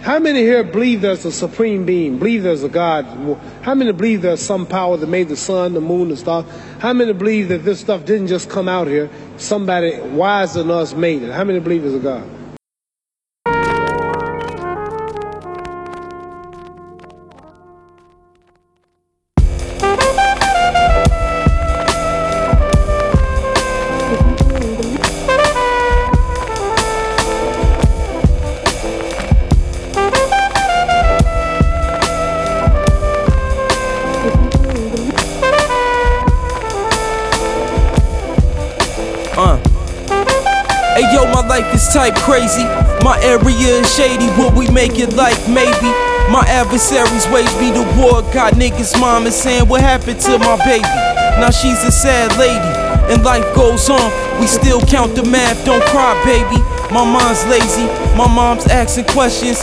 How many here believe there's a supreme being, believe there's a God? How many believe there's some power that made the sun, the moon, the stars? How many believe that this stuff didn't just come out here? Somebody wiser than us made it. How many believe there's a God? Hey yo, my life is type crazy. My area is shady, will we make it like maybe? My adversaries wage me the war. Got niggas mama saying what happened to my baby. Now she's a sad lady, and life goes on. We still count the math, don't cry baby. My mom's lazy, my mom's asking questions.